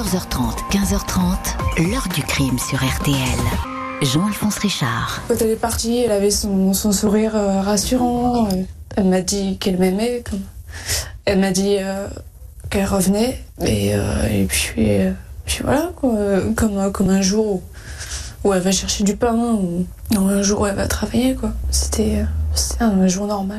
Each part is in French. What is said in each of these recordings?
14h30, 15h30, l'heure du crime sur RTL. Jean-Alphonse Richard. Quand elle est partie, elle avait son sourire rassurant. Elle m'a dit qu'elle m'aimait. Elle m'a dit qu'elle revenait. Et puis voilà, quoi. Comme un jour où elle va chercher du pain, ou un jour où elle va travailler, quoi. C'était un jour normal.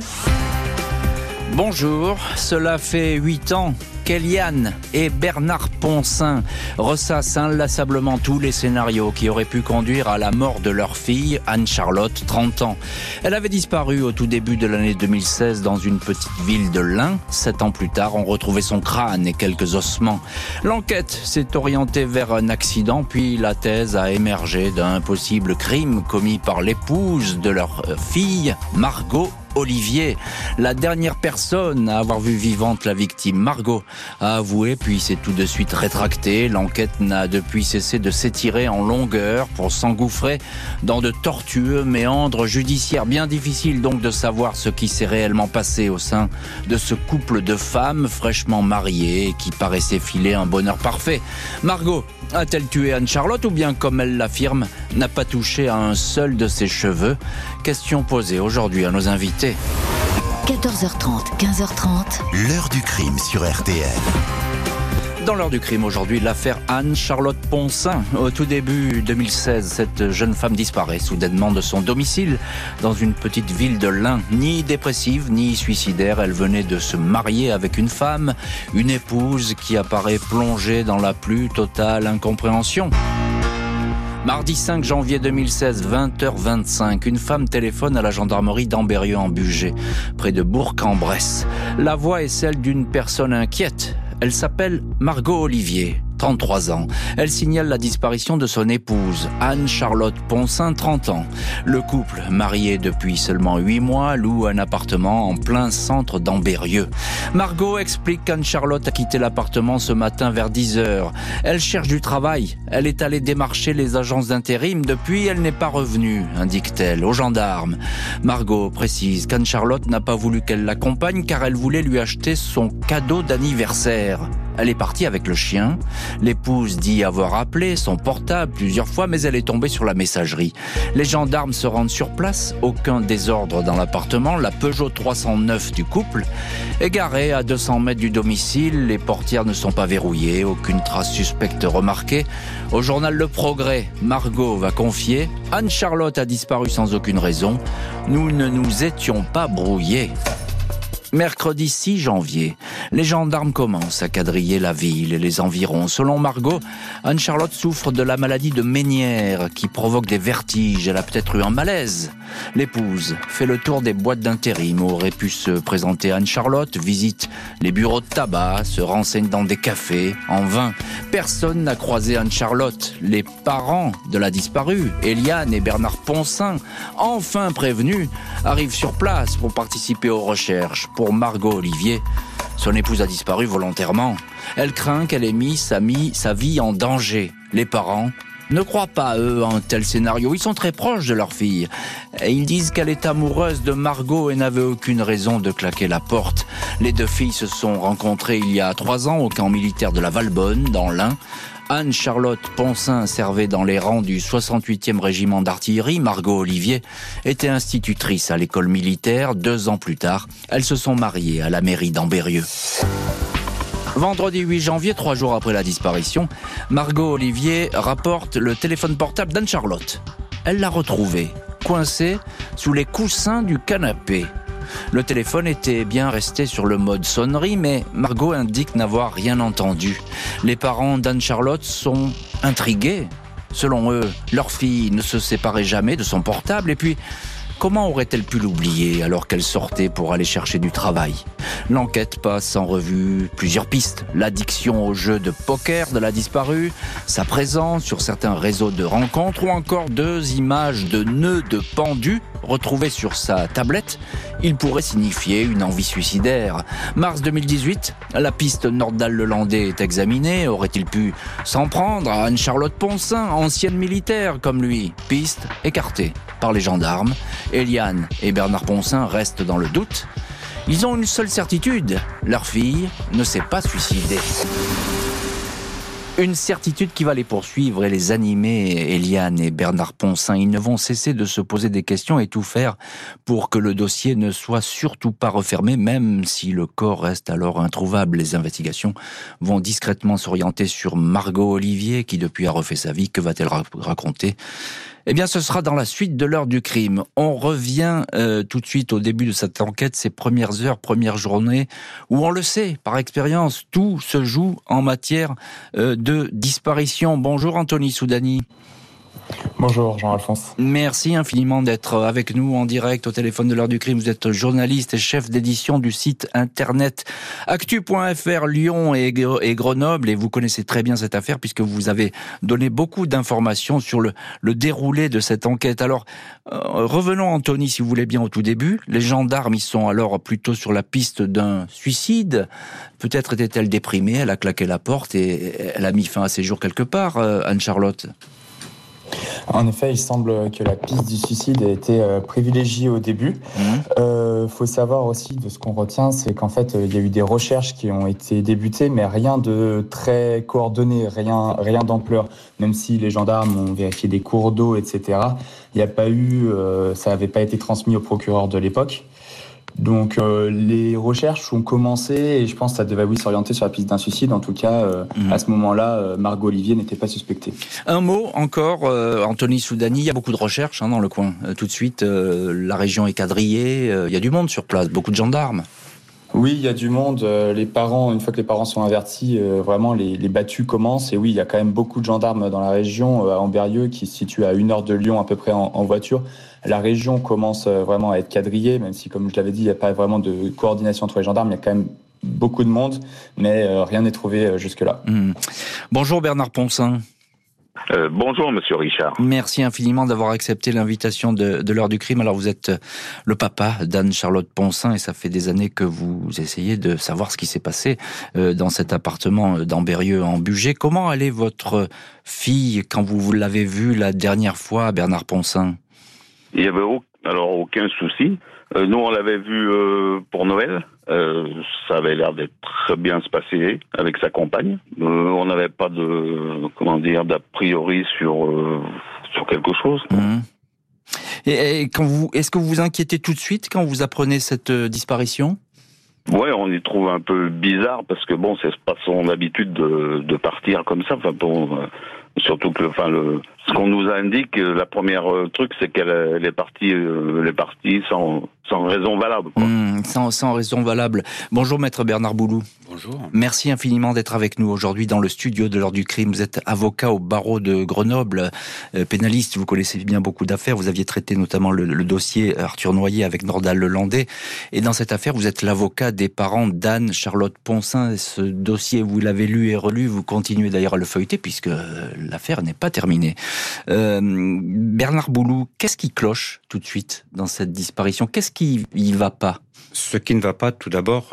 Bonjour, cela fait 8 ans qu'Eliane et Bernard Ponsin ressassent inlassablement tous les scénarios qui auraient pu conduire à la mort de leur fille, Anne-Charlotte, 30 ans. Elle avait disparu au tout début de l'année 2016 dans une petite ville de l'Ain. 7 ans plus tard, on retrouvait son crâne et quelques ossements. L'enquête s'est orientée vers un accident, puis la thèse a émergé d'un possible crime commis par l'épouse de leur fille, Margot Olivier, la dernière personne à avoir vu vivante la victime. Margot a avoué, puis s'est tout de suite rétractée. L'enquête n'a depuis cessé de s'étirer en longueur pour s'engouffrer dans de tortueux méandres judiciaires. Bien difficile donc de savoir ce qui s'est réellement passé au sein de ce couple de femmes fraîchement mariées et qui paraissait filer un bonheur parfait. Margot a-t-elle tué Anne-Charlotte ou bien, comme elle l'affirme, n'a pas touché à un seul de ses cheveux? Question posée aujourd'hui à nos invités. 14h30, 15h30, l'heure du crime sur RTL. Dans l'heure du crime aujourd'hui, l'affaire Anne-Charlotte Ponsin. Au tout début 2016, cette jeune femme disparaît soudainement de son domicile dans une petite ville de l'Ain. Ni dépressive, ni suicidaire, elle venait de se marier avec une femme, une épouse qui apparaît plongée dans la plus totale incompréhension. Mardi 5 janvier 2016, 20h25, une femme téléphone à la gendarmerie d'Ambérieu en Bugey, près de Bourg-en-Bresse. La voix est celle d'une personne inquiète. Elle s'appelle Margot Olivier, 33 ans. Elle signale la disparition de son épouse, Anne-Charlotte Ponsin, 30 ans. Le couple, marié depuis seulement 8 mois, loue un appartement en plein centre d'Ambérieu. Margot explique qu'Anne-Charlotte a quitté l'appartement ce matin vers 10h. Elle cherche du travail. Elle est allée démarcher les agences d'intérim. Depuis, elle n'est pas revenue, indique-t-elle aux gendarmes. Margot précise qu'Anne-Charlotte n'a pas voulu qu'elle l'accompagne car elle voulait lui acheter son cadeau d'anniversaire. Elle est partie avec le chien. L'épouse dit avoir appelé son portable plusieurs fois, mais elle est tombée sur la messagerie. Les gendarmes se rendent sur place. Aucun désordre dans l'appartement. La Peugeot 309 du couple est garée à 200 mètres du domicile. Les portières ne sont pas verrouillées. Aucune trace suspecte remarquée. Au journal Le Progrès, Margot va confier « Anne-Charlotte a disparu sans aucune raison. Nous ne nous étions pas brouillés ». Mercredi 6 janvier, les gendarmes commencent à quadriller la ville et les environs. Selon Margot, Anne-Charlotte souffre de la maladie de Ménière qui provoque des vertiges. Elle a peut-être eu un malaise. L'épouse fait le tour des boîtes d'intérim où aurait pu se présenter Anne-Charlotte, visite les bureaux de tabac, se renseigne dans des cafés. En vain, personne n'a croisé Anne-Charlotte. Les parents de la disparue, Eliane et Bernard Ponsin, enfin prévenus, arrivent sur place pour participer aux recherches. Pour Margot Olivier, son épouse a disparu volontairement. Elle craint qu'elle ait mis sa vie en danger. Les parents ne croient pas, eux, à un tel scénario. Ils sont très proches de leur fille. Et ils disent qu'elle est amoureuse de Margot et n'avait aucune raison de claquer la porte. Les deux filles se sont rencontrées il y a 3 ans au camp militaire de la Valbonne, dans l'Ain. Anne-Charlotte Ponsin servait dans les rangs du 68e régiment d'artillerie. Margot Olivier était institutrice à l'école militaire. 2 ans plus tard, elles se sont mariées à la mairie d'Ambérieu. Vendredi 8 janvier, 3 jours après la disparition, Margot Olivier rapporte le téléphone portable d'Anne-Charlotte. Elle l'a retrouvé, coincé sous les coussins du canapé. Le téléphone était bien resté sur le mode sonnerie, mais Margot indique n'avoir rien entendu. Les parents d'Anne-Charlotte sont intrigués. Selon eux, leur fille ne se séparait jamais de son portable. Et puis, comment aurait-elle pu l'oublier alors qu'elle sortait pour aller chercher du travail? L'enquête passe en revue plusieurs pistes. L'addiction au jeu de poker de la disparue, sa présence sur certains réseaux de rencontres ou encore 2 images de nœuds de pendus retrouvés sur sa tablette. Il pourrait signifier une envie suicidaire. Mars 2018, la piste Nordal-Lelandais est examinée. Aurait-il pu s'en prendre à Anne-Charlotte Ponsin, ancienne militaire comme lui? Piste écartée par les gendarmes. Eliane et Bernard Ponsin restent dans le doute. Ils ont une seule certitude, leur fille ne s'est pas suicidée. Une certitude qui va les poursuivre et les animer, Eliane et Bernard Ponsin. Ils ne vont cesser de se poser des questions et tout faire pour que le dossier ne soit surtout pas refermé, même si le corps reste alors introuvable. Les investigations vont discrètement s'orienter sur Margot Olivier, qui depuis a refait sa vie. Que va-t-elle raconter ? Eh bien, ce sera dans la suite de l'heure du crime. On revient tout de suite au début de cette enquête, ces premières heures, premières journées, où on le sait, par expérience, tout se joue en matière de disparition. Bonjour Anthony Soudani. Bonjour Jean-Alphonse. Merci infiniment d'être avec nous en direct au téléphone de l'heure du crime. Vous êtes journaliste et chef d'édition du site internet actu.fr Lyon et Grenoble, et vous connaissez très bien cette affaire puisque vous avez donné beaucoup d'informations sur le déroulé de cette enquête. Alors, revenons Anthony, si vous voulez bien, au tout début. Les gendarmes, ils sont alors plutôt sur la piste d'un suicide. Peut-être était-elle déprimée, elle a claqué la porte et elle a mis fin à ses jours quelque part, Anne-Charlotte. En effet, il semble que la piste du suicide a été privilégiée au début. Faut savoir aussi, de ce qu'on retient, c'est qu'en fait, il y a eu des recherches qui ont été débutées, mais rien de très coordonné, rien d'ampleur. Même si les gendarmes ont vérifié des cours d'eau, etc., il n'y a pas eu, ça n'avait pas été transmis au procureur de l'époque. Donc les recherches ont commencé et je pense que ça devait s'orienter sur la piste d'un suicide. En tout cas, à ce moment-là, Margot Olivier n'était pas suspectée. Un mot encore, Anthony Soudani, il y a beaucoup de recherches dans le coin. Tout de suite, la région est quadrillée, il y a du monde sur place, beaucoup de gendarmes. Oui, il y a du monde. Les parents, une fois que les parents sont avertis, vraiment les battues commencent. Et oui, il y a quand même beaucoup de gendarmes dans la région, à Ambérieu, qui se situe à 1 heure de Lyon à peu près en voiture. La région commence vraiment à être quadrillée, même si, comme je l'avais dit, il n'y a pas vraiment de coordination entre les gendarmes. Il y a quand même beaucoup de monde, mais rien n'est trouvé jusque-là. Bonjour Bernard Ponsin. Bonjour Monsieur Richard. Merci infiniment d'avoir accepté l'invitation de l'heure du crime. Alors vous êtes le papa d'Anne-Charlotte Ponsin et ça fait des années que vous essayez de savoir ce qui s'est passé dans cet appartement d'Ambérieu en Bugey. Comment allait votre fille quand vous l'avez vue la dernière fois, Bernard Ponsin ? Il n'y avait aucun souci. Nous, on l'avait vu pour Noël. Ça avait l'air d'être très bien se passer avec sa compagne. On n'avait pas d'a priori sur quelque chose. Et est-ce que vous vous inquiétez tout de suite quand vous apprenez cette disparition ? Ouais, on y trouve un peu bizarre parce que bon, c'est pas son habitude de partir comme ça. Enfin bon, surtout que ce qu'on nous indique, la première truc, c'est qu'elle est partie sans raison valable. Quoi. Sans raison valable. Bonjour Maître Bernard Boulou. Bonjour. Merci infiniment d'être avec nous aujourd'hui dans le studio de l'heure du crime. Vous êtes avocat au barreau de Grenoble, pénaliste, vous connaissez bien beaucoup d'affaires. Vous aviez traité notamment le dossier Arthur Noyer avec Nordal Lelandais. Et dans cette affaire, vous êtes l'avocat des parents d'Anne-Charlotte Ponsin. Ce dossier, vous l'avez lu et relu, vous continuez d'ailleurs à le feuilleter puisque l'affaire n'est pas terminée. Bernard Boulou, qu'est-ce qui cloche tout de suite dans cette disparition ? Qu'est-ce qui y va pas ? Ce qui ne va pas, tout d'abord,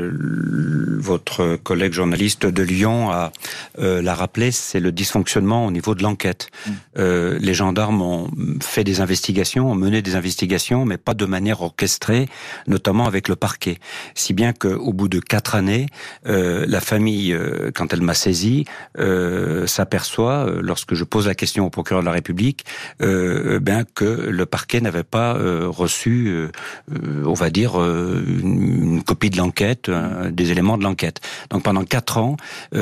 votre collègue journaliste de Lyon l'a rappelé, c'est le dysfonctionnement au niveau de l'enquête. Les gendarmes ont fait des investigations, ont mené des investigations, mais pas de manière orchestrée, notamment avec le parquet. Si bien qu'au bout de 4 années, la famille, quand elle m'a saisi, s'aperçoit, lorsque je pose la question au procureur de la République, que le parquet n'avait pas reçu, on va dire, une copie de l'enquête, des éléments de l'enquête. Donc pendant 4 ans,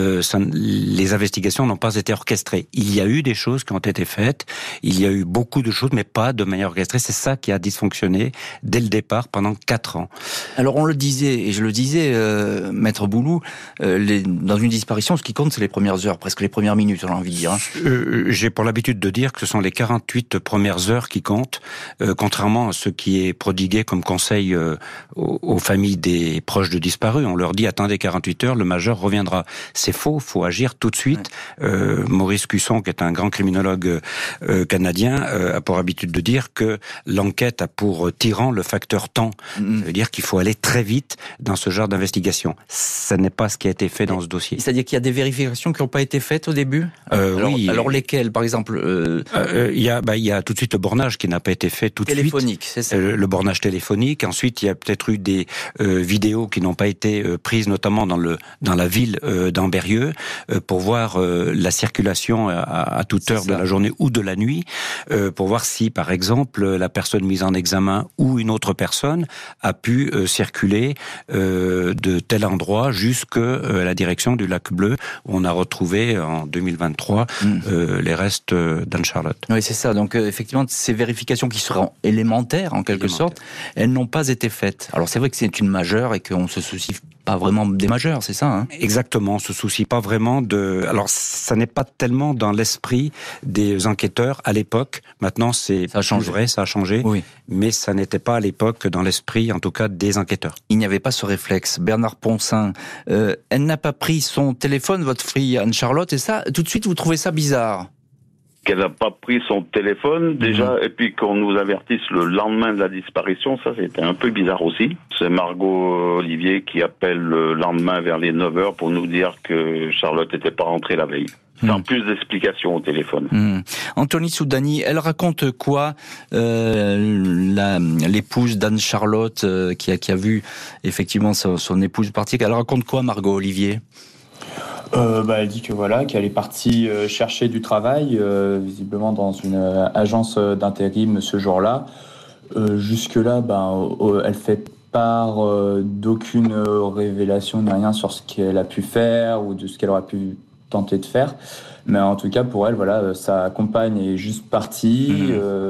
les investigations n'ont pas été orchestrées. Il y a eu des choses qui ont été faites, il y a eu beaucoup de choses, mais pas de manière orchestrée. C'est ça qui a dysfonctionné dès le départ pendant 4 ans. Alors on le disait, et je le disais, Maître Boulou, dans une disparition, ce qui compte, c'est les premières heures, presque les premières minutes, on a envie de dire. J'ai pour l'habitude de dire que ce sont les 48 premières heures qui comptent, contrairement à ce qui est prodigué comme conseil aux familles des proches de disparus. On leur dit, attendez 48 heures, le majeur reviendra. C'est faux, faut agir tout de suite. Maurice Cusson, qui est un grand criminologue canadien, a pour habitude de dire que l'enquête a pour tyran le facteur temps. Ça veut dire qu'il faut aller très vite dans ce genre d'investigation. Ce n'est pas ce qui a été fait dans ce dossier. C'est-à-dire qu'il y a des vérifications qui n'ont pas été faites au début ? Oui. Alors lesquelles, par exemple il y a tout de suite le bornage qui n'a pas été fait tout de suite. Téléphonique, c'est ça. Le bornage téléphonique. Ensuite, il y a peut-être peut-être eu des vidéos qui n'ont pas été prises, notamment dans la ville d'Ambérieux, pour voir la circulation à toute heure de la journée ou de la nuit, pour voir si, par exemple, la personne mise en examen ou une autre personne a pu circuler de tel endroit jusqu'à la direction du Lac Bleu, où on a retrouvé en 2023 les restes d'Anne-Charlotte. Oui, c'est ça. Donc effectivement, ces vérifications qui seront élémentaires en quelque sorte, elles n'ont pas été faites. Alors c'est vrai que c'est une majeure et qu'on se soucie pas vraiment des majeurs, c'est ça, hein? Exactement, on se soucie pas vraiment de... Alors, ça n'est pas tellement dans l'esprit des enquêteurs à l'époque. Maintenant, c'est vrai, ça a changé. Oui. Mais ça n'était pas à l'époque dans l'esprit, en tout cas, des enquêteurs. Il n'y avait pas ce réflexe. Bernard Ponsin, elle n'a pas pris son téléphone, votre fille Anne-Charlotte, et ça, tout de suite, vous trouvez ça bizarre? Qu'elle n'a pas pris son téléphone, déjà, et puis qu'on nous avertisse le lendemain de la disparition, ça c'était un peu bizarre aussi. C'est Margot Olivier qui appelle le lendemain vers les 9h pour nous dire que Charlotte n'était pas rentrée la veille. Sans plus d'explications au téléphone. Anthony Soudani, elle raconte quoi, l'épouse d'Anne-Charlotte, qui a vu effectivement son épouse partir, elle raconte quoi, Margot Olivier? Elle dit que qu'elle est partie chercher du travail, visiblement dans une agence d'intérim ce jour-là. Jusque-là, elle fait part d'aucune révélation ni rien sur ce qu'elle a pu faire ou de ce qu'elle aurait pu tenter de faire. Mais en tout cas, pour elle, sa compagne est juste partie.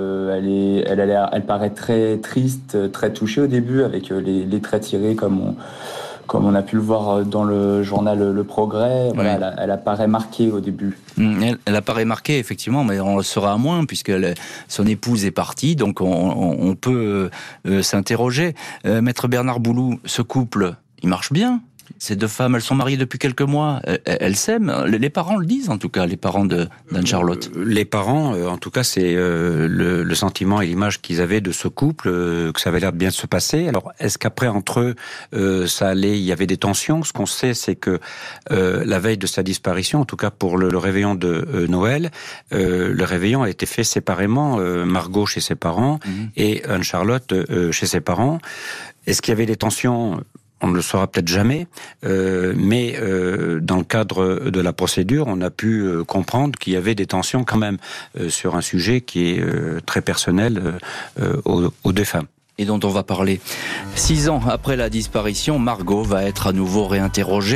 Elle paraît très triste, très touchée au début, avec les traits tirés comme on a pu le voir dans le journal Le Progrès. Elle apparaît marquée au début. Elle apparaît marquée, effectivement, mais on le saura à moins, puisque son épouse est partie, donc on peut s'interroger. Maître Bernard Boulou, ce couple, il marche bien? Ces deux femmes, elles sont mariées depuis quelques mois, elles s'aiment. Les parents le disent, en tout cas, les parents d'Anne-Charlotte. Les parents, en tout cas, c'est le sentiment et l'image qu'ils avaient de ce couple, que ça avait l'air de bien se passer. Alors, est-ce qu'après, entre eux, il y avait des tensions? Ce qu'on sait, c'est que la veille de sa disparition, en tout cas pour le réveillon de Noël, le réveillon a été fait séparément, Margot chez ses parents et Anne-Charlotte chez ses parents. Est-ce qu'il y avait des tensions? On ne le saura peut-être jamais, mais dans le cadre de la procédure, on a pu comprendre qu'il y avait des tensions quand même sur un sujet qui est très personnel aux deux femmes. Et dont on va parler. 6 ans après la disparition, Margot va être à nouveau réinterrogée.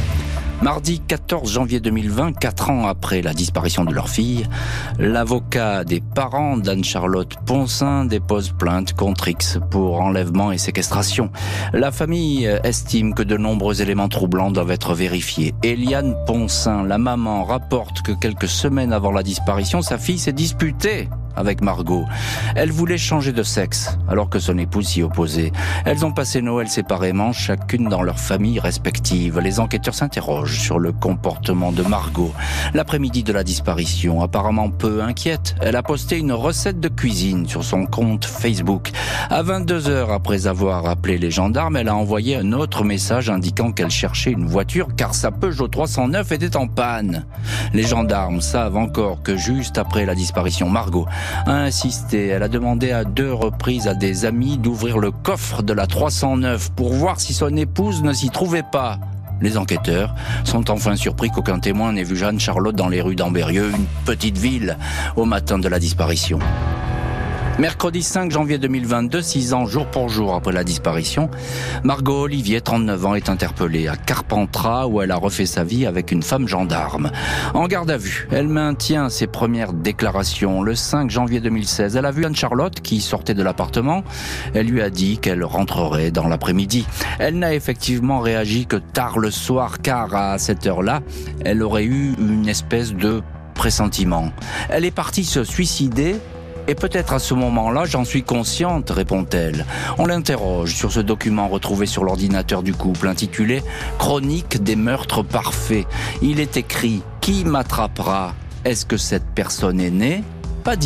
Mardi 14 janvier 2020, 4 ans après la disparition de leur fille, l'avocat des parents d'Anne-Charlotte Ponsin dépose plainte contre X pour enlèvement et séquestration. La famille estime que de nombreux éléments troublants doivent être vérifiés. Eliane Ponsin, la maman, rapporte que quelques semaines avant la disparition, sa fille s'est disputée avec Margot. Elle voulait changer de sexe, alors que son épouse s'y opposait. Elles ont passé Noël séparément, chacune dans leur famille respective. Les enquêteurs s'interrogent sur le comportement de Margot. L'après-midi de la disparition, apparemment peu inquiète, elle a posté une recette de cuisine sur son compte Facebook. À 22h après avoir appelé les gendarmes, elle a envoyé un autre message indiquant qu'elle cherchait une voiture car sa Peugeot 309 était en panne. Les gendarmes savent encore que juste après la disparition, Margot a insisté. Elle a demandé à 2 reprises à des amis d'ouvrir le coffre de la 309 pour voir si son épouse ne s'y trouvait pas. Les enquêteurs sont enfin surpris qu'aucun témoin n'ait vu Anne-Charlotte dans les rues d'Ambérieux, une petite ville, au matin de la disparition. Mercredi 5 janvier 2022, 6 ans jour pour jour après la disparition, Margot Olivier, 39 ans, est interpellée à Carpentras où elle a refait sa vie avec une femme gendarme. En garde à vue, elle maintient ses premières déclarations. Le 5 janvier 2016, elle a vu Anne-Charlotte qui sortait de l'appartement. Elle lui a dit qu'elle rentrerait dans l'après-midi. Elle n'a effectivement réagi que tard le soir car à cette heure-là, elle aurait eu une espèce de pressentiment. Elle est partie se suicider. Et peut-être à ce moment-là, j'en suis consciente, répond-elle. On l'interroge sur ce document retrouvé sur l'ordinateur du couple, intitulé « Chronique des meurtres parfaits ». Il est écrit « Qui m'attrapera ? Est-ce que cette personne est née ? Pas dit.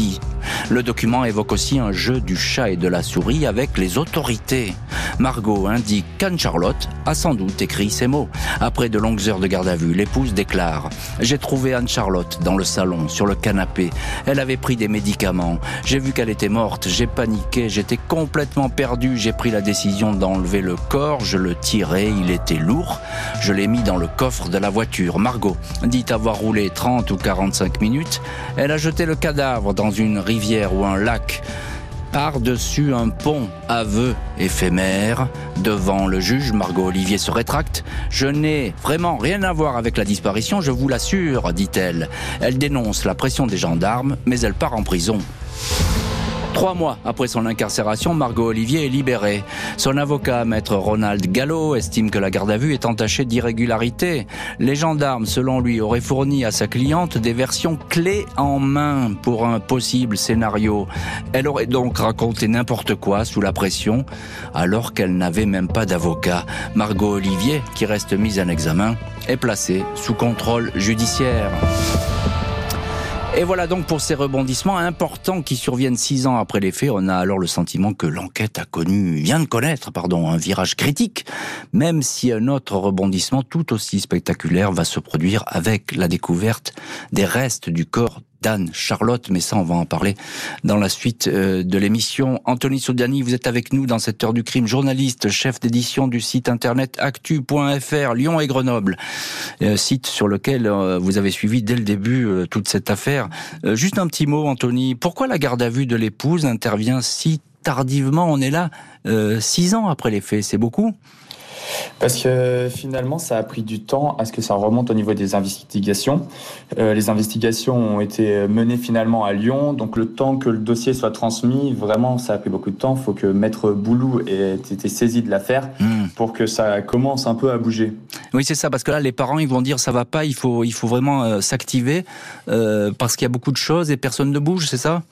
Le document évoque aussi un jeu du chat et de la souris avec les autorités. Margot indique qu'Anne-Charlotte a sans doute écrit ces mots. Après de longues heures de garde à vue, l'épouse déclare « J'ai trouvé Anne-Charlotte dans le salon, sur le canapé. Elle avait pris des médicaments. J'ai vu qu'elle était morte. J'ai paniqué. J'étais complètement perdu. J'ai pris la décision d'enlever le corps. Je le tirais. Il était lourd. Je l'ai mis dans le coffre de la voiture. » Margot dit avoir roulé 30 ou 45 minutes. Elle a jeté le cadavre dans une rivière ou un lac. Par-dessus un pont, aveu éphémère. Devant le juge, Margot Olivier se rétracte. « Je n'ai vraiment rien à voir avec la disparition, je vous l'assure, dit-elle. Elle dénonce la pression des gendarmes, mais elle part en prison. 3 mois après son incarcération, Margot Olivier est libérée. Son avocat, maître Ronald Gallo, estime que la garde à vue est entachée d'irrégularités. Les gendarmes, selon lui, auraient fourni à sa cliente des versions clés en main pour un possible scénario. Elle aurait donc raconté n'importe quoi sous la pression, alors qu'elle n'avait même pas d'avocat. Margot Olivier, qui reste mise en examen, est placée sous contrôle judiciaire. Et voilà donc pour ces rebondissements importants qui surviennent 6 ans après les faits. On a alors le sentiment que l'enquête vient de connaître un virage critique, même si un autre rebondissement tout aussi spectaculaire va se produire avec la découverte des restes du corps d'Anne-Charlotte, mais ça on va en parler dans la suite de l'émission. Anthony Soudiani, vous êtes avec nous dans cette heure du crime, journaliste, chef d'édition du site internet actu.fr, Lyon et Grenoble, site sur lequel vous avez suivi dès le début toute cette affaire. Juste un petit mot, Anthony, pourquoi la garde à vue de l'épouse intervient si tardivement? On est là 6 ans après les faits, c'est beaucoup? Parce que finalement, ça a pris du temps à ce que ça remonte au niveau des investigations. Les investigations ont été menées finalement à Lyon, donc le temps que le dossier soit transmis, vraiment, ça a pris beaucoup de temps. Il faut que Maître Boulou ait été saisi de l'affaire pour que ça commence un peu à bouger. Oui, c'est ça, parce que là, les parents, ils vont dire ça va pas, il faut vraiment s'activer parce qu'il y a beaucoup de choses et personne ne bouge, c'est ça?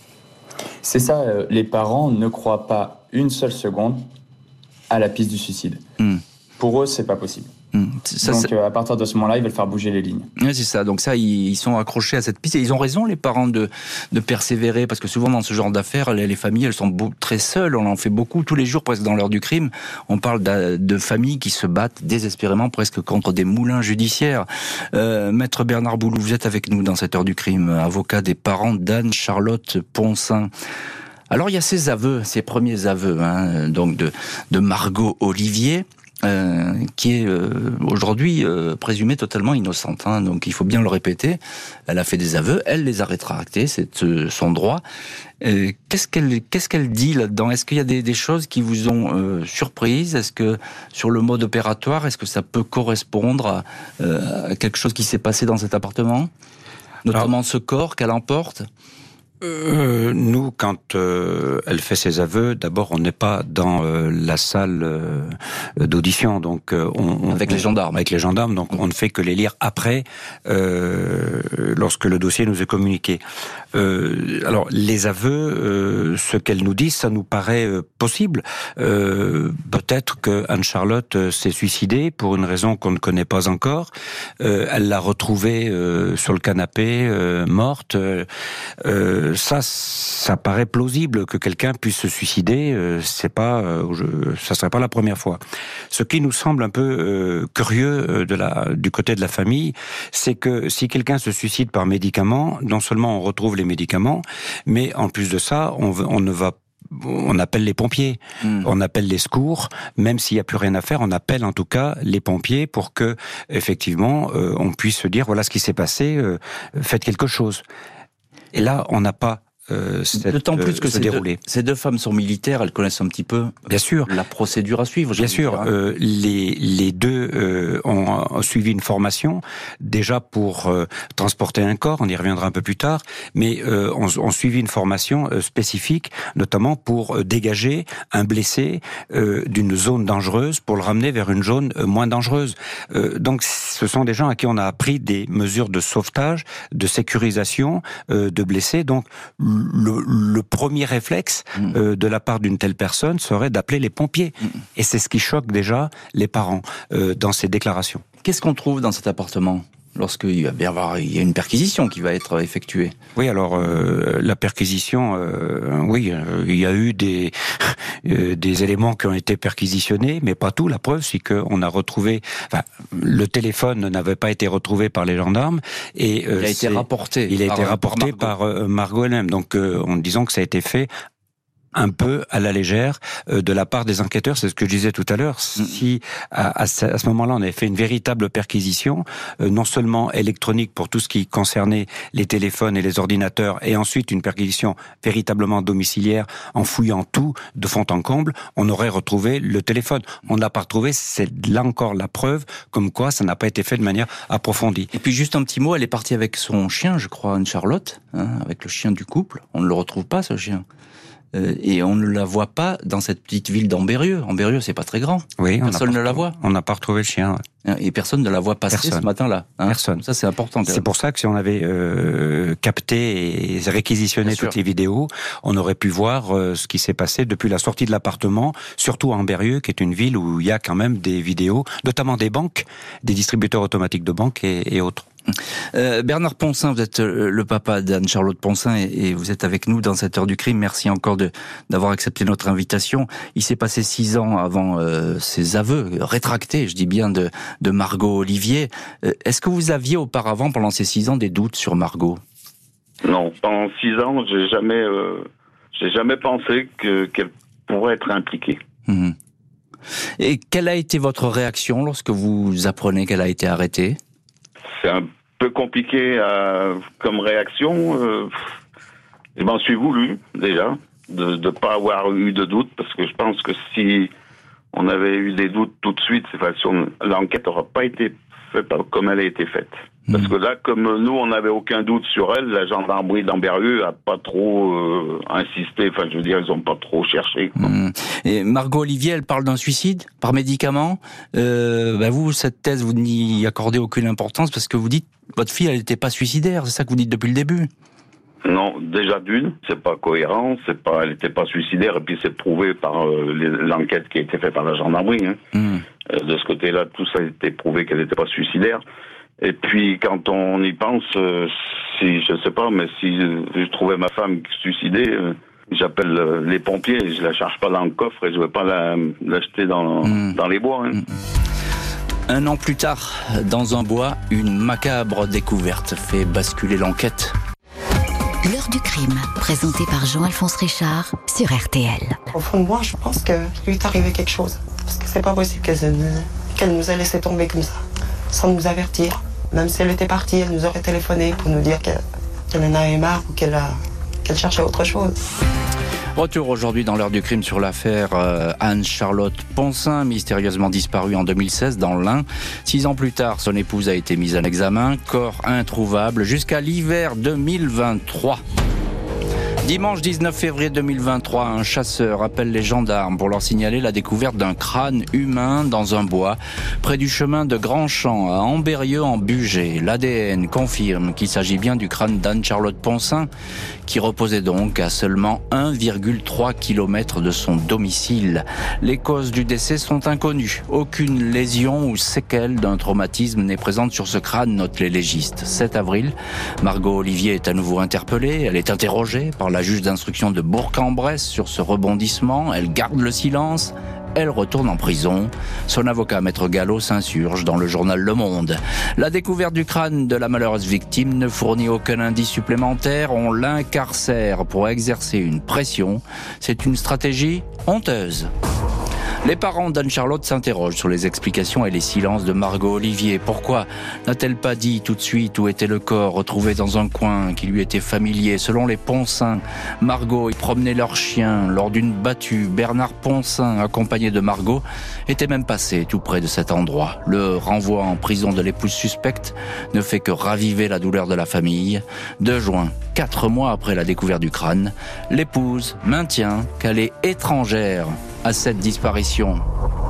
C'est ça, les parents ne croient pas une seule seconde à la piste du suicide. Pour eux, c'est pas possible. Donc, à partir de ce moment-là, ils veulent faire bouger les lignes. Oui, c'est ça. Donc ça, ils sont accrochés à cette piste. Et ils ont raison, les parents, de persévérer. Parce que souvent, dans ce genre d'affaires, les familles, elles sont très seules. On en fait beaucoup. Tous les jours, presque dans l'heure du crime, on parle de familles qui se battent désespérément, presque contre des moulins judiciaires. Maître Bernard Boulou, vous êtes avec nous dans cette heure du crime, avocat des parents d'Anne-Charlotte Ponsin. Alors, il y a ces premiers aveux, donc de Margot Olivier, qui est aujourd'hui présumée totalement innocente. Donc, il faut bien le répéter. Elle a fait des aveux, elle les a rétractés, c'est son droit. Qu'est-ce qu'elle dit là-dedans? Est-ce qu'il y a des choses qui vous ont surprise? Est-ce que sur le mode opératoire, est-ce que ça peut correspondre à quelque chose qui s'est passé dans cet appartement, notamment ce corps qu'elle emporte? Nous, quand elle fait ses aveux, d'abord, on n'est pas dans la salle d'audition, donc avec les gendarmes. Donc on ne fait que les lire après, lorsque le dossier nous est communiqué. Alors les aveux, ce qu'elle nous dit, ça nous paraît possible. Peut-être que Anne-Charlotte s'est suicidée pour une raison qu'on ne connaît pas encore. Elle l'a retrouvée sur le canapé, morte. Ça paraît plausible que quelqu'un puisse se suicider. Ça serait pas la première fois. Ce qui nous semble un peu curieux du côté de la famille, c'est que si quelqu'un se suicide par médicament, non seulement on retrouve les médicaments, mais en plus de ça, on appelle les pompiers, on appelle les secours, même s'il n'y a plus rien à faire, on appelle en tout cas les pompiers pour que, effectivement, on puisse se dire, voilà ce qui s'est passé, faites quelque chose. Et là, on n'a pas d'autant plus que ces deux femmes sont militaires, elles connaissent un petit peu bien sûr la procédure à suivre. Bien sûr, les deux ont suivi une formation déjà pour transporter un corps, on y reviendra un peu plus tard, mais ont suivi une formation spécifique, notamment pour dégager un blessé d'une zone dangereuse pour le ramener vers une zone moins dangereuse. Donc ce sont des gens à qui on a appris des mesures de sauvetage, de sécurisation de blessés. Donc le premier réflexe de la part d'une telle personne serait d'appeler les pompiers. Et c'est ce qui choque déjà les parents dans ces déclarations. Qu'est-ce qu'on trouve dans cet appartement? lorsqu'il va bien avoir, il y a une perquisition qui va être effectuée. Oui, alors la perquisition, il y a eu des éléments qui ont été perquisitionnés, mais pas tout. La preuve, c'est qu'on a retrouvé, le téléphone n'avait pas été retrouvé par les gendarmes et il a été rapporté. Il a été rapporté par Margot elle-même. Donc, en disant que ça a été fait un peu à la légère de la part des enquêteurs, c'est ce que je disais tout à l'heure. Si à ce moment-là on avait fait une véritable perquisition, non seulement électronique pour tout ce qui concernait les téléphones et les ordinateurs, et ensuite une perquisition véritablement domiciliaire en fouillant tout de fond en comble, on aurait retrouvé le téléphone. On ne l'a pas retrouvé, c'est là encore la preuve comme quoi ça n'a pas été fait de manière approfondie. Et puis juste un petit mot, elle est partie avec son chien, je crois, Anne-Charlotte, avec le chien du couple. On ne le retrouve pas, ce chien. Et on ne la voit pas dans cette petite ville d'Ambérieux. Ambérieux, c'est pas très grand. Oui, personne ne la voit. On n'a pas retrouvé le chien. Et personne ne la voit passer ce matin-là. Personne. Ça, c'est important. C'est pour ça que si on avait capté et réquisitionné toutes les vidéos, on aurait pu voir ce qui s'est passé depuis la sortie de l'appartement, surtout à Ambérieux, qui est une ville où il y a quand même des vidéos, notamment des banques, des distributeurs automatiques de banques et autres. Bernard Ponsin, vous êtes le papa d'Anne-Charlotte Ponsin et vous êtes avec nous dans cette heure du crime. Merci encore d'avoir accepté notre invitation. Il s'est passé 6 ans avant ces aveux rétractés, je dis bien, de Margot Olivier. Est-ce que vous aviez auparavant, pendant ces 6 ans, des doutes sur Margot ? Non, pendant 6 ans, j'ai jamais pensé qu'elle pourrait être impliquée. Mmh. Et quelle a été votre réaction lorsque vous apprenez qu'elle a été arrêtée ? C'est un peu compliqué comme réaction. Je m'en suis voulu, déjà, de ne pas avoir eu de doute, parce que je pense que si on avait eu des doutes tout de suite, l'enquête n'aurait pas été faite comme elle a été faite. Parce que là, comme nous, on n'avait aucun doute sur elle, la gendarmerie d'Ambérieux a pas trop insisté. Enfin, je veux dire, ils ont pas trop cherché. Et Margot Olivier, elle parle d'un suicide par médicament. Vous, cette thèse, vous n'y accordez aucune importance parce que vous dites votre fille, elle n'était pas suicidaire. C'est ça que vous dites depuis le début. Non, déjà c'est pas cohérent, elle n'était pas suicidaire, et puis c'est prouvé par l'enquête qui a été faite par la gendarmerie. De ce côté-là, tout ça a été prouvé qu'elle n'était pas suicidaire. Et puis, quand on y pense, si je trouvais ma femme suicidée, j'appelle les pompiers, et je la charge pas dans le coffre et je vais pas la jeter dans les bois. 1 an plus tard, dans un bois, une macabre découverte fait basculer l'enquête. L'heure du crime, présentée par Jean-Alphonse Richard sur RTL. Au fond de moi, je pense qu'il lui est arrivé quelque chose. Parce que c'est pas possible qu'elle nous ait laissé tomber comme ça, sans nous avertir. Même si elle était partie, elle nous aurait téléphoné pour nous dire qu'elle en avait marre ou qu'elle cherchait autre chose. Retour aujourd'hui dans l'heure du crime sur l'affaire Anne-Charlotte Ponsin, mystérieusement disparue en 2016 dans l'Ain. 6 ans plus tard, son épouse a été mise en examen, corps introuvable jusqu'à l'hiver 2023. Dimanche 19 février 2023, un chasseur appelle les gendarmes pour leur signaler la découverte d'un crâne humain dans un bois près du chemin de Grandchamp à Ambérieux en Bugey. L'ADN confirme qu'il s'agit bien du crâne d'Anne-Charlotte Ponsin qui reposait donc à seulement 1,3 km de son domicile. Les causes du décès sont inconnues. Aucune lésion ou séquelle d'un traumatisme n'est présente sur ce crâne, notent les légistes. 7 avril, Margot Olivier est à nouveau interpellée. Elle est interrogée par la juge d'instruction de Bourg-en-Bresse sur ce rebondissement. Elle garde le silence. Elle retourne en prison. Son avocat, Maître Gallo, s'insurge dans le journal Le Monde. La découverte du crâne de la malheureuse victime ne fournit aucun indice supplémentaire. On l'incarcère pour exercer une pression. C'est une stratégie honteuse. Les parents d'Anne-Charlotte s'interrogent sur les explications et les silences de Margot Olivier. Pourquoi n'a-t-elle pas dit tout de suite où était le corps retrouvé dans un coin qui lui était familier? Selon les Ponsin, Margot y promenait leur chien lors d'une battue. Bernard Ponsin, accompagné de Margot, était même passé tout près de cet endroit. Le renvoi en prison de l'épouse suspecte ne fait que raviver la douleur de la famille. 2 juin, 4 mois après la découverte du crâne, l'épouse maintient qu'elle est étrangère à cette disparition.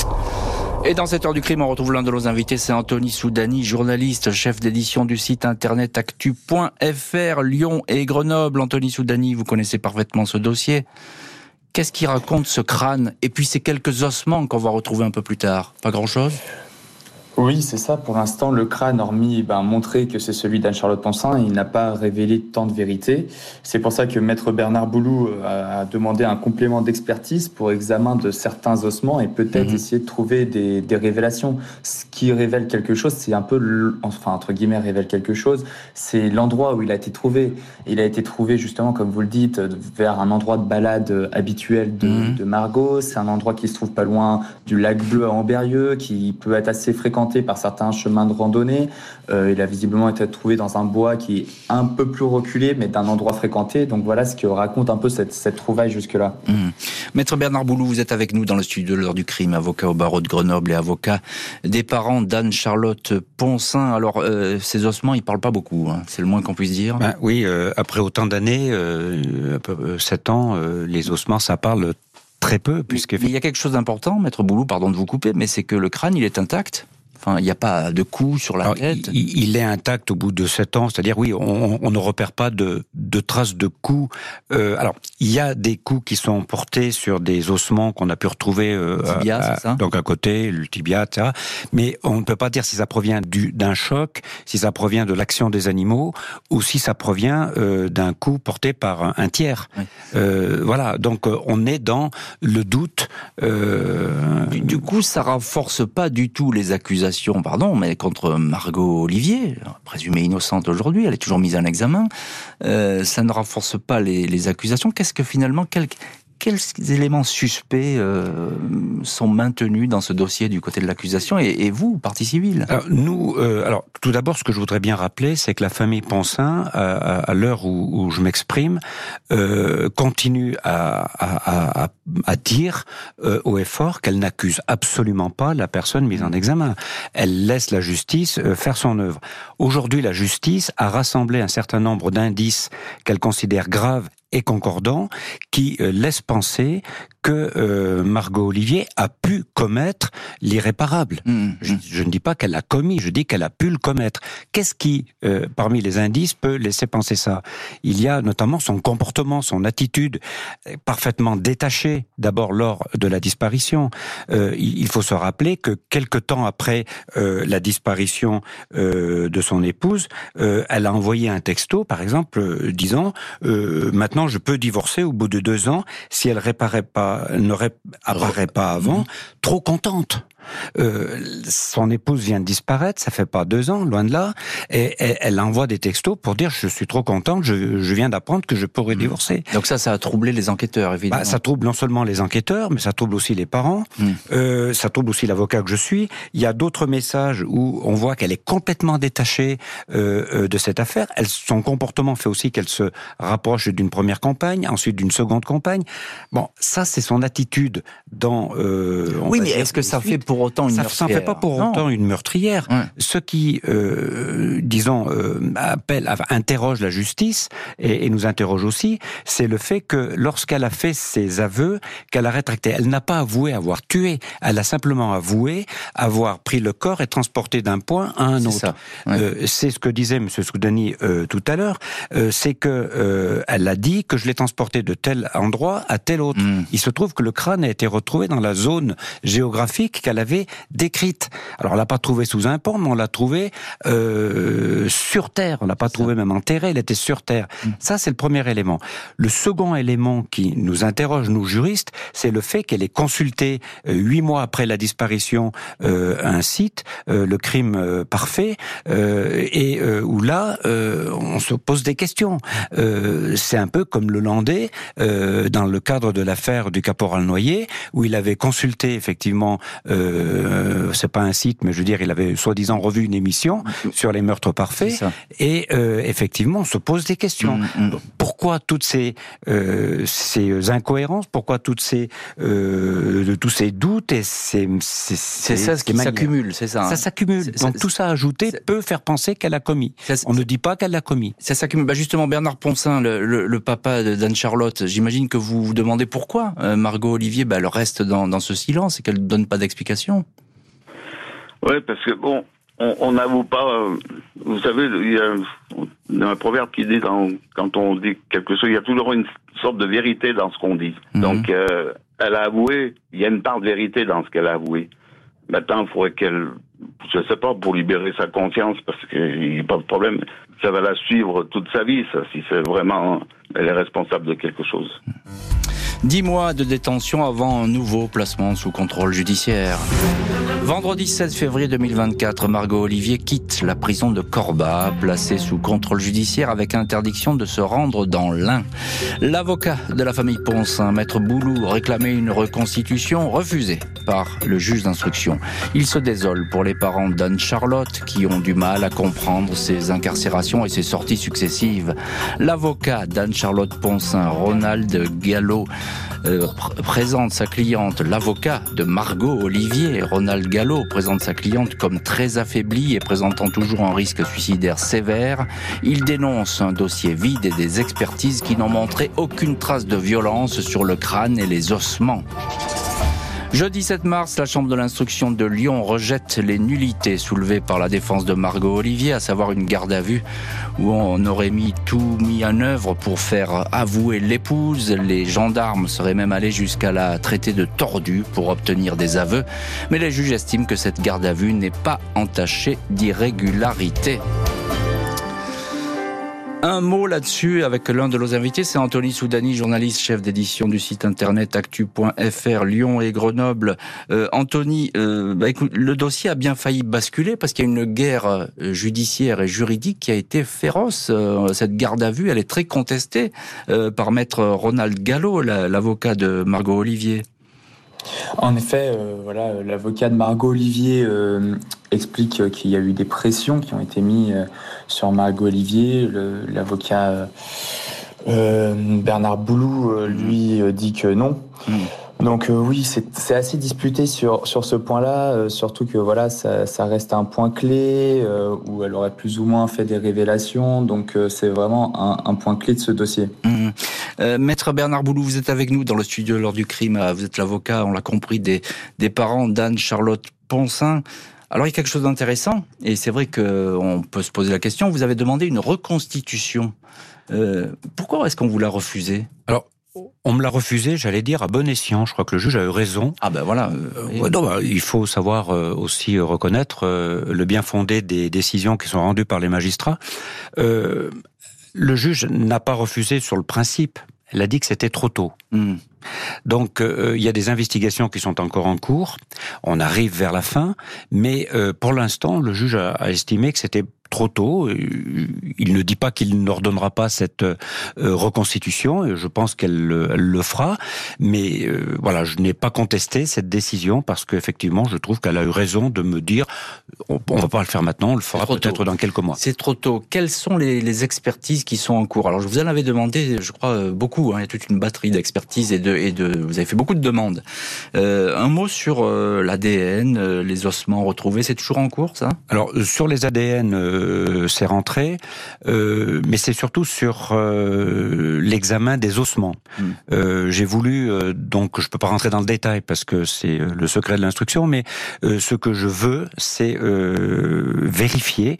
Et dans cette heure du crime, on retrouve l'un de nos invités, c'est Anthony Soudani, journaliste, chef d'édition du site internet actu.fr, Lyon et Grenoble. Anthony Soudani, vous connaissez parfaitement ce dossier. Qu'est-ce qui raconte ce crâne? Et puis ces quelques ossements qu'on va retrouver un peu plus tard. Pas grand-chose? Oui, c'est ça. Pour l'instant, le crâne, hormis montrer que c'est celui d'Anne-Charlotte Ponsin, il n'a pas révélé tant de vérité. C'est pour ça que Maître Bernard Boulou a demandé un complément d'expertise pour examen de certains ossements et peut-être essayer de trouver des révélations. Ce qui révèle quelque chose, c'est un peu, entre guillemets, révèle quelque chose, c'est l'endroit où il a été trouvé. Il a été trouvé, justement, comme vous le dites, vers un endroit de balade habituel de Margot. C'est un endroit qui se trouve pas loin du lac Bleu à Ambérieux, qui peut être assez fréquenté par certains chemins de randonnée. Il a visiblement été trouvé dans un bois qui est un peu plus reculé, mais d'un endroit fréquenté. Donc voilà ce que raconte un peu cette trouvaille jusque-là. Maître Bernard Boulou, vous êtes avec nous dans le studio de l'heure du crime, avocat au barreau de Grenoble et avocat des parents d'Anne-Charlotte Ponsin. Alors, ces ossements, ils parlent pas beaucoup, hein. C'est le moins qu'on puisse dire. Oui, après autant d'années, 7 ans, les ossements, ça parle très peu. Il y a quelque chose d'important, Maître Boulou, pardon de vous couper, mais c'est que le crâne, il est intact. Enfin, il n'y a pas de coup sur la tête. Il est intact au bout de 7 ans, c'est-à-dire oui, on ne repère pas de traces de coups. Alors, il y a des coups qui sont portés sur des ossements qu'on a pu retrouver tibia, c'est ça, donc à côté, le tibia, etc. Mais on ne peut pas dire si ça provient d'un choc, si ça provient de l'action des animaux, ou si ça provient d'un coup porté par un tiers. Oui. Voilà, donc on est dans le doute. Du coup, ça renforce pas du tout les accusations, mais contre Margot Olivier, présumée innocente aujourd'hui, elle est toujours mise en examen. Ça ne renforce pas les accusations. Qu'est-ce que finalement, quels éléments suspects sont maintenus dans ce dossier du côté de l'accusation et vous, partie civile? Alors, tout d'abord, ce que je voudrais bien rappeler, c'est que la famille Ponsin, à l'heure où je m'exprime, continue à dire haut et fort qu'elle n'accuse absolument pas la personne mise en examen. Elle laisse la justice faire son œuvre. Aujourd'hui, la justice a rassemblé un certain nombre d'indices qu'elle considère graves et concordants qui laissent penser que Margot Olivier a pu commettre l'irréparable. Je ne dis pas qu'elle l'a commis, je dis qu'elle a pu le commettre. Qu'est-ce qui, parmi les indices, peut laisser penser ça? Il y a notamment son comportement, son attitude, parfaitement détachée, d'abord lors de la disparition. Il faut se rappeler que quelque temps après la disparition de son épouse, elle a envoyé un texto, par exemple, disant maintenant je peux divorcer au bout de 2 ans si elle ne réapparaît pas avant, trop contente. Son épouse vient de disparaître, ça fait pas 2 ans, loin de là, et elle envoie des textos pour dire je suis trop contente, je viens d'apprendre que je pourrais divorcer. Donc ça a troublé les enquêteurs, évidemment. Ça trouble non seulement les enquêteurs, mais ça trouble aussi les parents, ça trouble aussi l'avocat que je suis. Il y a d'autres messages où on voit qu'elle est complètement détachée de cette affaire. Son comportement fait aussi qu'elle se rapproche d'une première compagne, ensuite d'une seconde compagne. Bon, ça c'est son attitude dans... oui, mais est-ce que ça fait pour autant une meurtrière? Ça ne fait pas pour autant une meurtrière. Ce qui, interroge la justice et nous interroge aussi, c'est le fait que lorsqu'elle a fait ses aveux, qu'elle a rétracté. Elle n'a pas avoué avoir tué. Elle a simplement avoué avoir pris le corps et transporté d'un point à un autre. C'est ce que disait M. Soudani tout à l'heure. C'est que elle a dit que je l'ai transporté de tel endroit à tel autre. Il se trouve que le crâne a été retrouvé dans la zone géographique qu'elle avait décrite. Alors on l'a pas trouvé sous un pont, mais on l'a trouvé sur terre. On l'a pas trouvé même enterré, elle était sur terre. Ça c'est le premier élément. Le second élément qui nous interroge, nous juristes, c'est le fait qu'elle ait consulté 8 mois après la disparition un site, le crime parfait, et où là on se pose des questions. C'est un peu comme le Landais dans le cadre de l'affaire du caporal Noyer, où il avait consulté effectivement c'est pas un site, mais je veux dire, il avait soi-disant revu une émission sur les meurtres parfaits, et effectivement, on se pose des questions. Pourquoi toutes ces incohérences? Pourquoi tous ces doutes et c'est ça qui s'accumule, c'est ça. Ça s'accumule. Donc tout ça ajouté peut faire penser qu'elle a commis. On ne dit pas qu'elle l'a commis. Ça s'accumule. Justement, Bernard Ponsin, le papa d'Anne-Charlotte, j'imagine que vous vous demandez pourquoi Margot Olivier, elle reste dans ce silence et qu'elle ne donne pas d'explication. Oui, parce que bon, on n'avoue pas. Vous savez, il y a un proverbe qui dit quand on dit quelque chose, il y a toujours une sorte de vérité dans ce qu'on dit. Donc, elle a avoué. Il y a une part de vérité dans ce qu'elle a avoué. Maintenant, il faudrait qu'elle je sais pas, pour libérer sa conscience, parce qu'il n'y a pas de problème. Ça va la suivre toute sa vie, ça, si c'est vraiment, elle est responsable de quelque chose. 10 mois de détention avant un nouveau placement sous contrôle judiciaire. Vendredi 16 février 2024, Margot Olivier quitte la prison de Corba, placée sous contrôle judiciaire avec interdiction de se rendre dans l'Ain. L'avocat de la famille Poncin, Maître Boulou, réclamait une reconstitution refusée par le juge d'instruction. Il se désole pour les parents d'Anne-Charlotte qui ont du mal à comprendre ses incarcérations et ses sorties successives. L'avocat d'Anne-Charlotte Poncin, Ronald Gallo, présente sa cliente, l'avocat de Margot Olivier, Ronald Gallo, présente sa cliente comme très affaiblie et présentant toujours un risque suicidaire sévère. Il dénonce un dossier vide et des expertises qui n'ont montré aucune trace de violence sur le crâne et les ossements. Jeudi 7 mars, la Chambre de l'instruction de Lyon rejette les nullités soulevées par la défense de Margot Olivier, à savoir une garde à vue où on aurait mis en œuvre pour faire avouer l'épouse. Les gendarmes seraient même allés jusqu'à la traiter de tordue pour obtenir des aveux. Mais les juges estiment que cette garde à vue n'est pas entachée d'irrégularité. Un mot là-dessus avec l'un de nos invités, c'est Anthony Soudani, journaliste, chef d'édition du site internet actu.fr Lyon et Grenoble. Anthony, écoute, le dossier a bien failli basculer parce qu'il y a une guerre judiciaire et juridique qui a été féroce. Cette garde à vue, elle est très contestée par maître Ronald Gallo, l'avocat de Margot Olivier. En effet, l'avocat de Margot Olivier explique qu'il y a eu des pressions qui ont été mises sur Margot Olivier. L'avocat Bernard Boulou, lui, dit que non. Donc oui, c'est assez disputé sur ce point-là, surtout que ça reste un point clé où elle aurait plus ou moins fait des révélations. Donc c'est vraiment un point clé de ce dossier. Maître Bernard Boulou, vous êtes avec nous dans le studio lors du crime. Vous êtes l'avocat, on l'a compris, des parents d'Anne-Charlotte Poncin. Alors il y a quelque chose d'intéressant, et c'est vrai qu'on peut se poser la question. Vous avez demandé une reconstitution. Pourquoi est-ce qu'on vous l'a refusé ? Alors, on me l'a refusé, j'allais dire, à bon escient. Je crois que le juge a eu raison. Ah ben voilà. Il faut savoir aussi reconnaître le bien fondé des décisions qui sont rendues par les magistrats. Le juge n'a pas refusé sur le principe. Elle a dit que c'était trop tôt. Donc, il y a des investigations qui sont encore en cours. On arrive vers la fin, mais pour l'instant, le juge a estimé que c'était trop tôt. Il ne dit pas qu'il n'ordonnera pas cette reconstitution, et je pense qu'elle le fera, mais je n'ai pas contesté cette décision parce qu'effectivement, je trouve qu'elle a eu raison de me dire on va pas le faire maintenant, on le fera peut-être dans quelques mois. C'est trop tôt. Quelles sont les expertises qui sont en cours ? Alors, je vous en avais demandé, je crois, beaucoup. Il y a toute une batterie d'expertises et vous avez fait beaucoup de demandes. Un mot sur l'ADN, les ossements retrouvés, c'est toujours en cours, ça ? Alors, sur les ADN, c'est rentré, mais c'est surtout sur l'examen des ossements. J'ai voulu, donc je peux pas rentrer dans le détail parce que c'est le secret de l'instruction, mais ce que je veux, c'est vérifier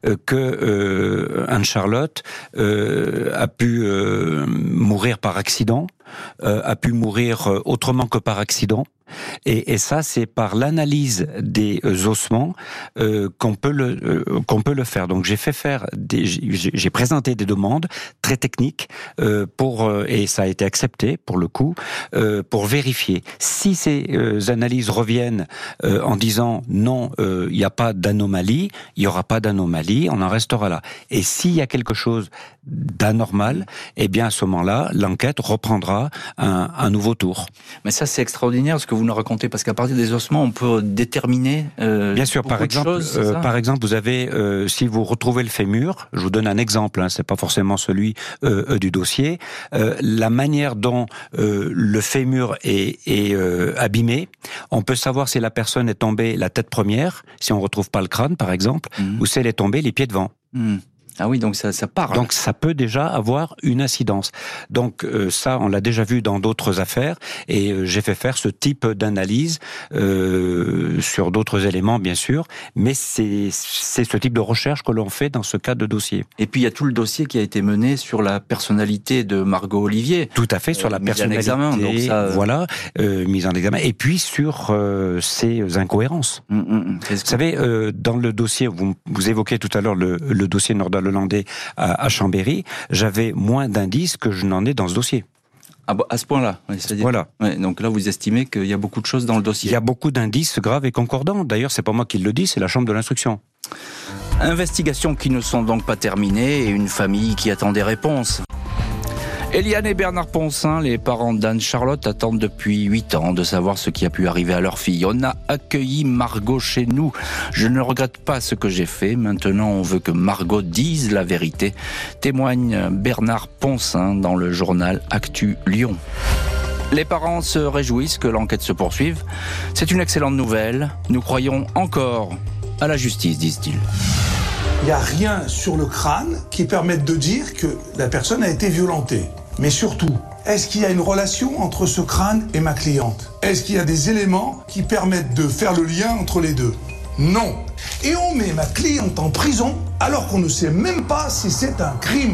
que Anne-Charlotte a pu mourir par accident, a pu mourir autrement que par accident. Et ça, c'est par l'analyse des ossements qu'on peut le faire. Donc j'ai j'ai présenté des demandes très techniques et ça a été accepté pour le coup pour vérifier si ces analyses reviennent en disant non, il n'y a pas d'anomalie, il y aura pas d'anomalie, on en restera là. Et s'il y a quelque chose d'anormal, eh bien à ce moment-là, l'enquête reprendra un nouveau tour. Mais ça, c'est extraordinaire ce que vous nous racontez, parce qu'à partir des ossements, on peut déterminer bien sûr, par exemple, vous avez, si vous retrouvez le fémur, je vous donne un exemple, c'est pas forcément celui du dossier, la manière dont le fémur est abîmé, on peut savoir si la personne est tombée la tête première, si on retrouve pas le crâne, par exemple, ou si elle est tombée les pieds devant. Ah oui, donc ça parle. Donc ça peut déjà avoir une incidence. Donc ça, on l'a déjà vu dans d'autres affaires, et j'ai fait faire ce type d'analyse sur d'autres éléments, bien sûr, mais c'est ce type de recherche que l'on fait dans ce cas de dossier. Et puis il y a tout le dossier qui a été mené sur la personnalité de Margot Olivier. Tout à fait, sur la personnalité, donc ça, voilà, mise en examen, et puis sur ses incohérences. Vous savez, dans le dossier, vous évoquez tout à l'heure le dossier Nordal-Hollandais à Chambéry, j'avais moins d'indices que je n'en ai dans ce dossier. Ah bon, à ce point-là, c'est-à-dire, voilà. Ouais, donc là, vous estimez qu'il y a beaucoup de choses dans le dossier. Il y a beaucoup d'indices graves et concordants. D'ailleurs, c'est pas moi qui le dis, c'est la Chambre de l'instruction. Investigations qui ne sont donc pas terminées et une famille qui attend des réponses. Eliane et Bernard Ponsin, les parents d'Anne-Charlotte, attendent depuis 8 ans de savoir ce qui a pu arriver à leur fille. On a accueilli Margot chez nous. Je ne regrette pas ce que j'ai fait. Maintenant, on veut que Margot dise la vérité. Témoigne Bernard Ponsin dans le journal Actu Lyon. Les parents se réjouissent que l'enquête se poursuive. C'est une excellente nouvelle. Nous croyons encore à la justice, disent-ils. Il n'y a rien sur le crâne qui permette de dire que la personne a été violentée. Mais surtout, est-ce qu'il y a une relation entre ce crâne et ma cliente ? Est-ce qu'il y a des éléments qui permettent de faire le lien entre les deux ? Non. Et on met ma cliente en prison alors qu'on ne sait même pas si c'est un crime.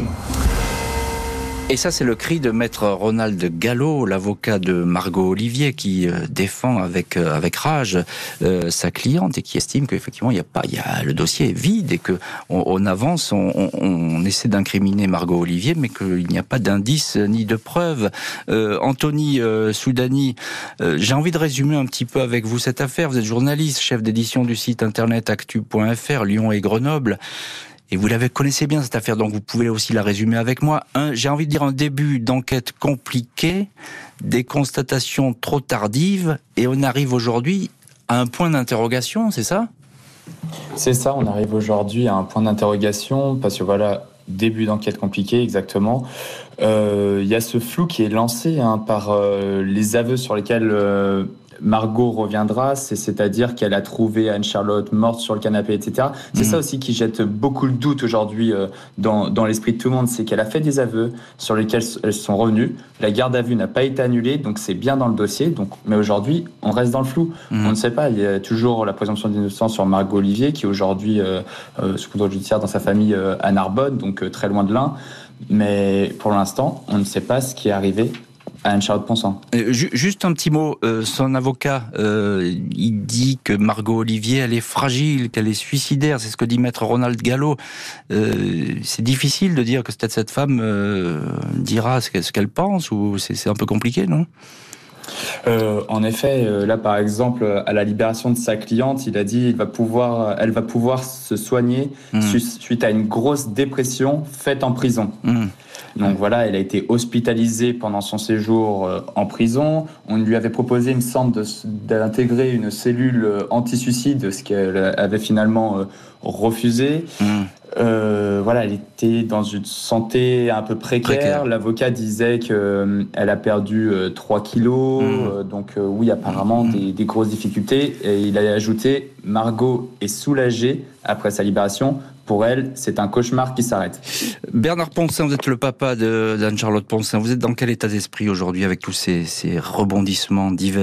Et ça, c'est le cri de maître Ronald Gallo, l'avocat de Margot Olivier, qui défend avec rage sa cliente et qui estime qu'effectivement, le dossier est vide et que on avance, on essaie d'incriminer Margot Olivier, mais qu'il n'y a pas d'indices ni de preuves. Anthony Soudani, j'ai envie de résumer un petit peu avec vous cette affaire. Vous êtes journaliste, chef d'édition du site internet actu.fr, Lyon et Grenoble. Et vous connaissez bien cette affaire, donc vous pouvez aussi la résumer avec moi. J'ai envie de dire un début d'enquête compliqué, des constatations trop tardives, et on arrive aujourd'hui à un point d'interrogation, c'est ça ? C'est ça, on arrive aujourd'hui à un point d'interrogation, parce que voilà, début d'enquête compliquée, exactement. Il y a ce flou qui est lancé par les aveux sur lesquels Margot reviendra, c'est-à-dire qu'elle a trouvé Anne-Charlotte morte sur le canapé, etc. C'est ça aussi qui jette beaucoup de doute aujourd'hui dans l'esprit de tout le monde, c'est qu'elle a fait des aveux sur lesquels elles sont revenues. La garde à vue n'a pas été annulée, donc c'est bien dans le dossier. Mais aujourd'hui, on reste dans le flou. On ne sait pas. Il y a toujours la présomption d'innocence sur Margot Olivier, qui est aujourd'hui sous contrôle judiciaire dans sa famille à Narbonne, donc très loin de l'Ain. Mais pour l'instant, on ne sait pas ce qui est arrivé à Anne-Charlotte Ponsin. Juste un petit mot, son avocat, il dit que Margot Olivier, elle est fragile, qu'elle est suicidaire, c'est ce que dit maître Ronald Gallo. C'est difficile de dire que peut-être cette femme dira ce qu'elle pense, ou c'est un peu compliqué, non ? En effet, là par exemple, à la libération de sa cliente, il a dit elle va pouvoir se soigner suite à une grosse dépression faite en prison. Donc voilà, elle a été hospitalisée pendant son séjour en prison. On lui avait proposé, il me semble, d'intégrer une cellule anti-suicide, ce qu'elle avait finalement refusé. Voilà, elle était dans une santé un peu précaire. L'avocat disait qu'elle a perdu 3 kilos. Donc oui, apparemment, des grosses difficultés. Et il a ajouté, Margot est soulagée après sa libération. Pour elle, c'est un cauchemar qui s'arrête. Bernard Ponsin, vous êtes le papa d'Anne-Charlotte Ponsin. Vous êtes dans quel état d'esprit aujourd'hui avec tous ces rebondissements divers ?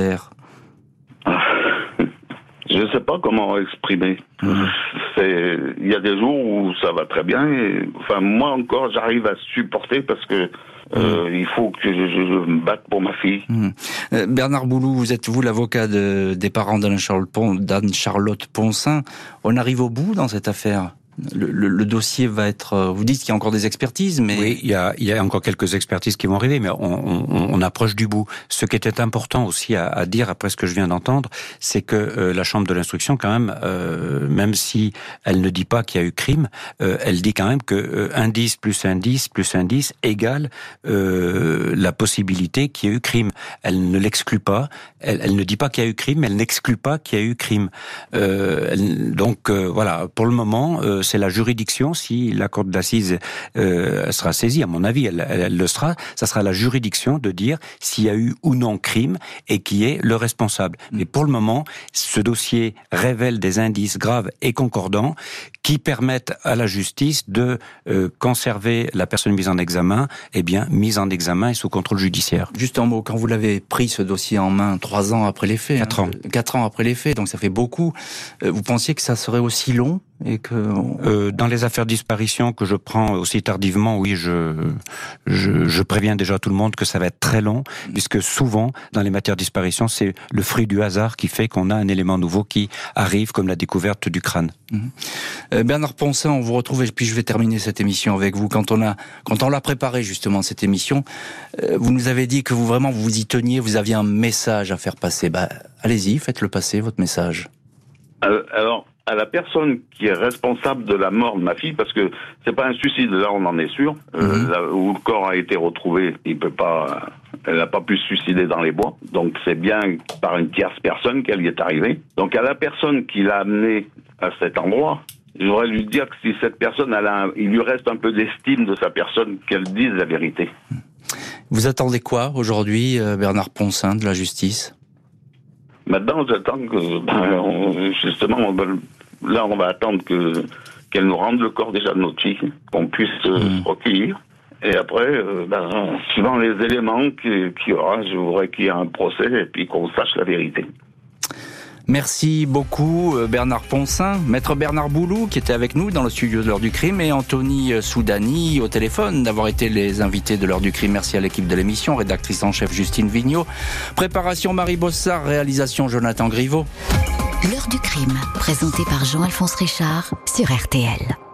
Je ne sais pas comment exprimer. Il y a des jours où ça va très bien. Moi encore, j'arrive à supporter parce que il faut que je me batte pour ma fille. Bernard Boulou, vous êtes l'avocat des parents d'Anne-Charlotte Ponsin. On arrive au bout dans cette affaire ? Le dossier va être... Vous dites qu'il y a encore des expertises, mais... Oui, il y a encore quelques expertises qui vont arriver, mais on approche du bout. Ce qui était important aussi à dire, après ce que je viens d'entendre, c'est que la Chambre de l'instruction, quand même si elle ne dit pas qu'il y a eu crime, elle dit quand même que indice plus indice plus indice égale la possibilité qu'il y ait eu crime. Elle ne l'exclut pas, elle ne dit pas qu'il y a eu crime, elle n'exclut pas qu'il y a eu crime. Donc voilà, pour le moment... c'est la juridiction, si la cour d'assises sera saisie, à mon avis, elle le sera, ça sera la juridiction de dire s'il y a eu ou non crime et qui est le responsable. Mais pour le moment, ce dossier révèle des indices graves et concordants qui permettent à la justice de conserver la personne mise en examen, mise en examen et sous contrôle judiciaire. Juste un mot, quand vous l'avez pris ce dossier en main 3 ans après les faits, 4 ans. 4 ans après les faits, donc ça fait beaucoup. Vous pensiez que ça serait aussi long et que dans les affaires de disparition que je prends aussi tardivement, oui, je préviens déjà tout le monde que ça va être très long, puisque souvent dans les matières de disparition, c'est le fruit du hasard qui fait qu'on a un élément nouveau qui arrive, comme la découverte du crâne. Bernard Ponsin, on vous retrouve et puis je vais terminer cette émission avec vous. Quand on l'a préparé justement cette émission, vous nous avez dit que vous vous y teniez, vous aviez un message à faire passer. Allez-y, faites-le passer, votre message. Alors, à la personne qui est responsable de la mort de ma fille, parce que c'est pas un suicide, là on en est sûr, là où le corps a été retrouvé, elle n'a pas pu se suicider dans les bois, donc c'est bien par une tierce personne qu'elle y est arrivée. Donc à la personne qui l'a amenée à cet endroit, j'aurais lui dire que si cette personne, il lui reste un peu d'estime de sa personne, qu'elle dise la vérité. Vous attendez quoi aujourd'hui, Bernard Ponsin, de la justice ? Maintenant, j'attends que, justement, là, on va attendre qu'elle nous rende le corps déjà de notre fille, qu'on puisse se recueillir. Et après, suivant les éléments qu'il y aura, je voudrais qu'il y ait un procès et puis qu'on sache la vérité. Merci beaucoup Bernard Ponsin, maître Bernard Boulou qui était avec nous dans le studio de l'heure du crime et Anthony Soudani au téléphone d'avoir été les invités de l'heure du crime. Merci à l'équipe de l'émission, rédactrice en chef Justine Vignot, préparation Marie Bossard, réalisation Jonathan Griveau. L'heure du crime, présentée par Jean-Alphonse Richard sur RTL.